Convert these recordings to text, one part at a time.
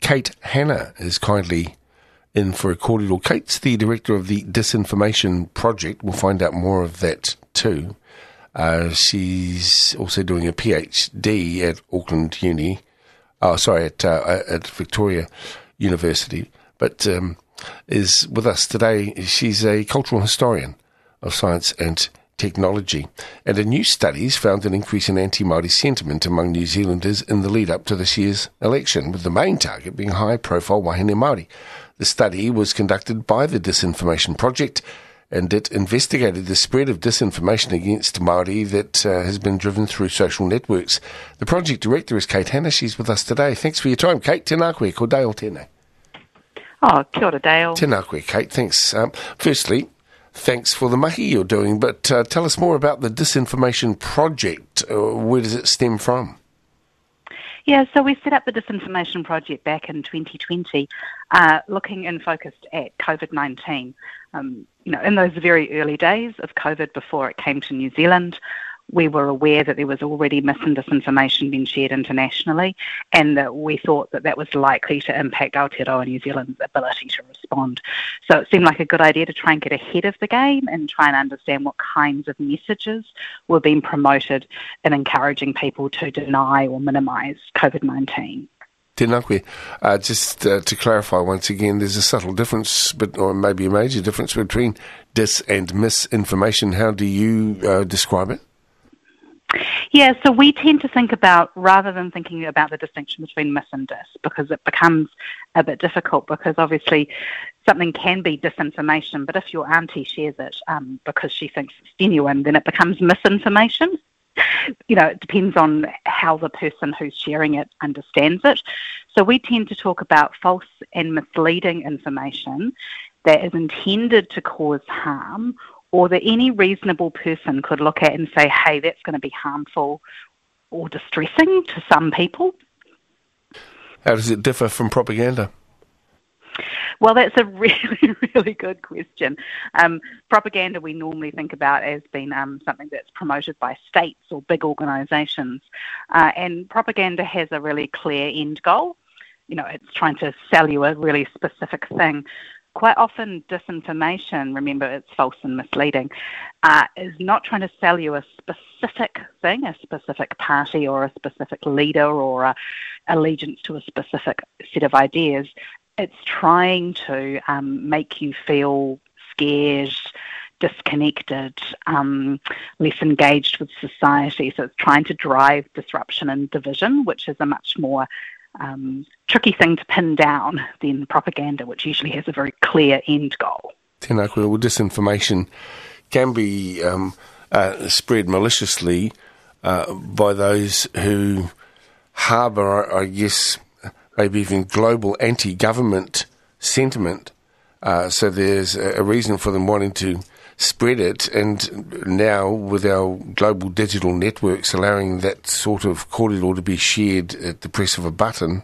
Kate Hanna is kindly in for a kōrero. Kate's the director of the Disinformation Project. We'll find out more of that too. She's also doing a PhD at Auckland Uni. At Victoria University, but is with us today. She's a cultural historian of science and technology, and a new study's found an increase in anti-Māori sentiment among New Zealanders in the lead-up to this year's election, with the main target being high-profile wahine Māori. The study was conducted by the Disinformation Project, and it investigated the spread of disinformation against Māori that has been driven through social networks. The project director is Kate Hanna. She's with us today. Thanks for your time, Kate. Tēnā koe, ko Dale tēnei. Oh, kia ora, Dale. Tēnā koe, Kate. Thanks. Firstly, thanks for the mahi you're doing, but tell us more about the Disinformation Project. Where does it stem from? Yeah, so we set up the Disinformation Project back in 2020, looking and focused at COVID-19. In those very early days of COVID, before it came to New Zealand, we were aware that there was already mis and disinformation being shared internationally, and that we thought that that was likely to impact Aotearoa New Zealand's ability to respond. So it seemed like a good idea to try and get ahead of the game and try and understand what kinds of messages were being promoted in encouraging people to deny or minimise COVID-19. Tēnā koe. Just to clarify once again, there's a subtle difference, or maybe a major difference between dis and misinformation. How do you describe it? Yeah, so we tend to think about, rather than thinking about the distinction between mis and dis, because it becomes a bit difficult, because obviously something can be disinformation, but if your auntie shares it because she thinks it's genuine, then it becomes misinformation. It depends on how the person who's sharing it understands it. So we tend to talk about false and misleading information that is intended to cause harm, or that any reasonable person could look at and say, hey, that's going to be harmful or distressing to some people. How does it differ from propaganda? Well, that's a really, really good question. Propaganda we normally think about as being something that's promoted by states or big organisations. And propaganda has a really clear end goal. It's trying to sell you a really specific thing. Quite often disinformation, remember it's false and misleading, is not trying to sell you a specific thing, a specific party or a specific leader or a allegiance to a specific set of ideas. It's trying to make you feel scared, disconnected, less engaged with society. So it's trying to drive disruption and division, which is a much more tricky thing to pin down than propaganda, which usually has a very clear end goal. Tēnā koe. Well, disinformation can be spread maliciously by those who harbour, I guess, maybe even global anti-government sentiment. So there's a reason for them wanting to spread it, and now with our global digital networks allowing that sort of kōrero to be shared at the press of a button,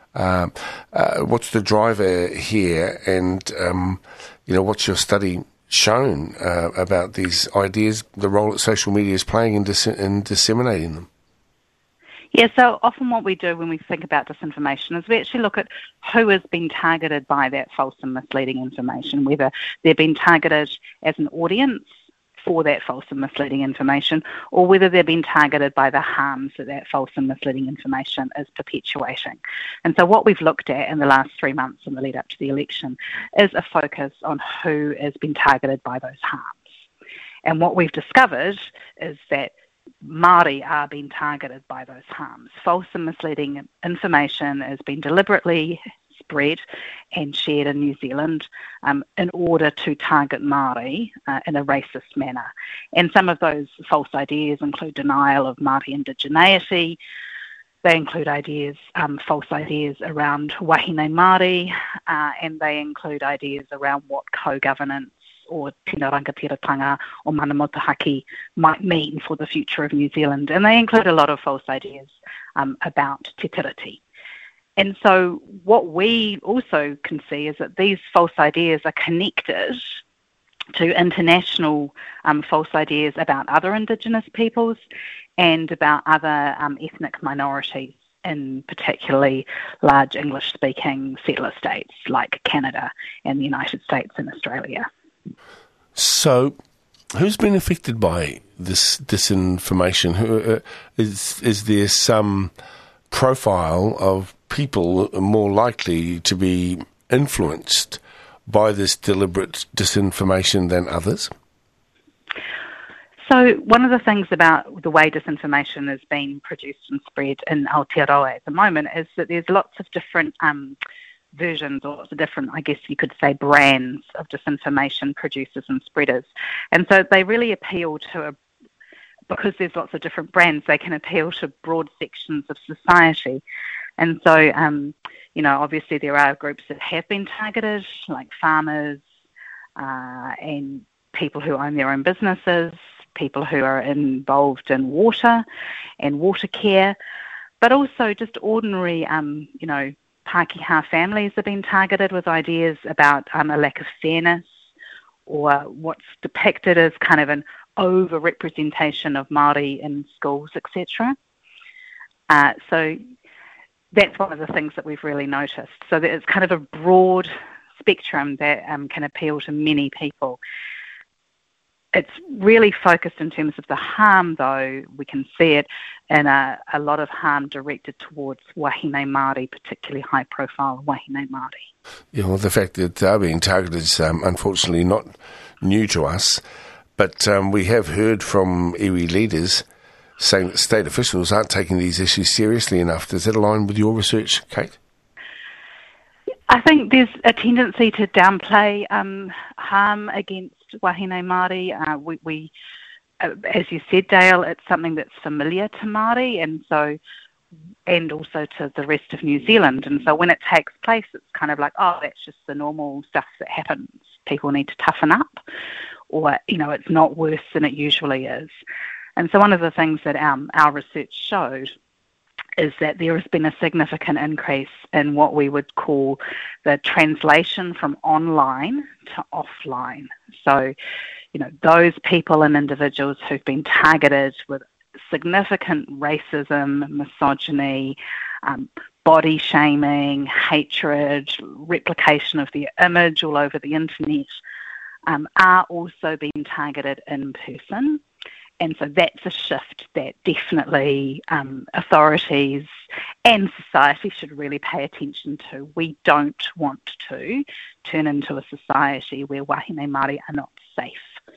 what's the driver here, and what's your study shown about these ideas, the role that social media is playing in disseminating them? Yeah, so often what we do when we think about disinformation is we actually look at who has been targeted by that false and misleading information, whether they've been targeted as an audience for that false and misleading information, or whether they've been targeted by the harms that that false and misleading information is perpetuating. And so what we've looked at in the last 3 months in the lead up to the election is a focus on who has been targeted by those harms. And what we've discovered is that Māori are being targeted by those harms. False and misleading information has been deliberately spread and shared in New Zealand in order to target Māori in a racist manner. And some of those false ideas include denial of Māori indigeneity. They include false ideas around wahine Māori, and they include ideas around what co-governance or tino rangatiratanga or mana motuhake might mean for the future of New Zealand. And they include a lot of false ideas about te tiriti. And so what we also can see is that these false ideas are connected to international false ideas about other Indigenous peoples and about other ethnic minorities in particularly large English-speaking settler states like Canada and the United States and Australia. So, who's been affected by this disinformation? Is there some profile of people more likely to be influenced by this deliberate disinformation than others? So one of the things about the way disinformation is being produced and spread in Aotearoa at the moment is that there's lots of different versions, or lots of different, I guess you could say, brands of disinformation producers and spreaders. And so they really appeal to, because there's lots of different brands, they can appeal to broad sections of society. And so, obviously there are groups that have been targeted, like farmers and people who own their own businesses, people who are involved in water and water care, but also just ordinary, Pākehā families have been targeted with ideas about a lack of fairness, or what's depicted as kind of an over-representation of Māori in schools, etc. So that's one of the things that we've really noticed. So that it's kind of a broad spectrum that can appeal to many people. It's really focused in terms of the harm, though. We can see it in a lot of harm directed towards wahine Māori, particularly high-profile wahine Māori. Yeah, well, the fact that they're being targeted is unfortunately not new to us, but we have heard from iwi leaders saying that state officials aren't taking these issues seriously enough. Does that align with your research, Kate? I think there's a tendency to downplay harm against wahine Māori. We as you said, Dale, it's something that's familiar to Māori, and also to the rest of New Zealand. And so when it takes place, it's kind of like, oh, that's just the normal stuff that happens. People need to toughen up, or, it's not worse than it usually is. And so one of the things that our research showed is that there has been a significant increase in what we would call the translation from online to offline. So, those people and individuals who've been targeted with significant racism, misogyny, body shaming, hatred, replication of their image all over the internet, are also being targeted in person. And so that's a shift that definitely authorities and society should really pay attention to. We don't want to turn into a society where wahine Māori are not safe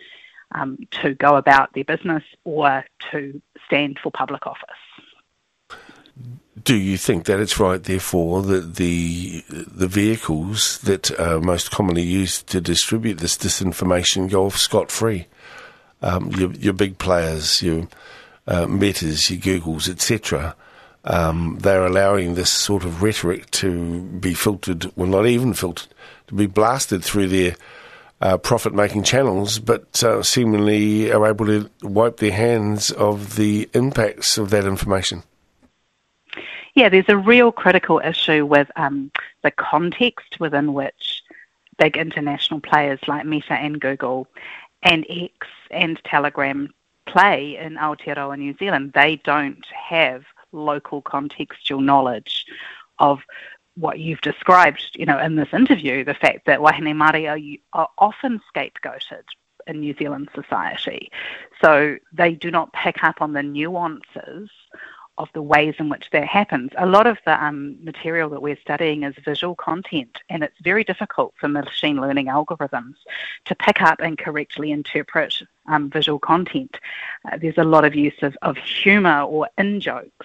to go about their business or to stand for public office. Do you think that it's right, therefore, that the vehicles that are most commonly used to distribute this disinformation go off scot-free? Your big players, your Metas, your Googles, etc., they're allowing this sort of rhetoric to be filtered, well, not even filtered, to be blasted through their profit-making channels, but seemingly are able to wipe their hands of the impacts of that information. Yeah, there's a real critical issue with the context within which big international players like Meta and Google and X and Telegram play in Aotearoa, New Zealand. They don't have local contextual knowledge of what you've described, in this interview, the fact that wahine Māori are often scapegoated in New Zealand society. So they do not pick up on the nuances of the ways in which that happens. A lot of the material that we're studying is visual content, and it's very difficult for machine learning algorithms to pick up and correctly interpret visual content. There's a lot of use of humour or in-jokes,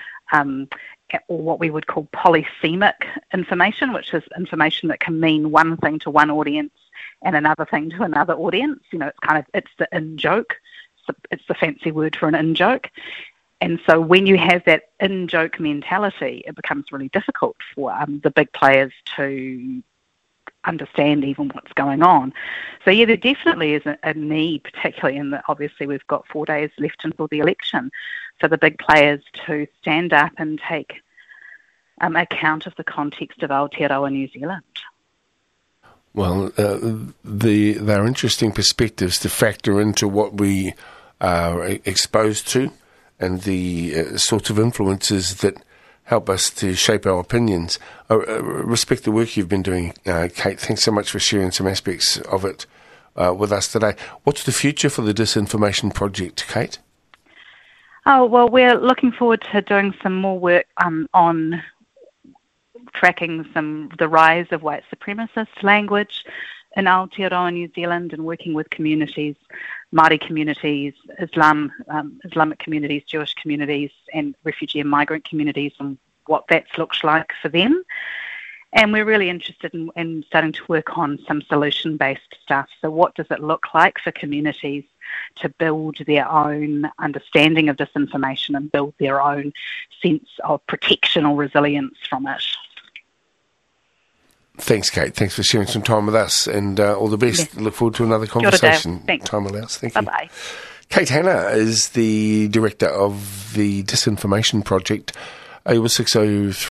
or what we would call polysemic information, which is information that can mean one thing to one audience and another thing to another audience. It's the in-joke. It's the fancy word for an in-joke. And so when you have that in-joke mentality, it becomes really difficult for the big players to understand even what's going on. So, yeah, there definitely is a need, particularly in that obviously we've got 4 days left until the election, for the big players to stand up and take account of the context of Aotearoa, New Zealand. Well, they're interesting perspectives to factor into what we are exposed to and the sorts of influences that help us to shape our opinions. Respect the work you've been doing, Kate. Thanks so much for sharing some aspects of it with us today. What's the future for the Disinformation Project, Kate? Oh, well, we're looking forward to doing some more work on tracking the rise of white supremacist language in Aotearoa, New Zealand, and working with communities, Māori communities, Islamic communities, Jewish communities, and refugee and migrant communities, and what that looks like for them. And we're really interested in starting to work on some solution-based stuff. So what does it look like for communities to build their own understanding of disinformation and build their own sense of protection or resilience from it? Thanks, Kate. Thanks for sharing some time with us, and all the best. Yeah. Look forward to another conversation. Thanks. Time allows. Thank you. Bye-bye. Kate Hanna is the director of the Disinformation Project. It was 6:03.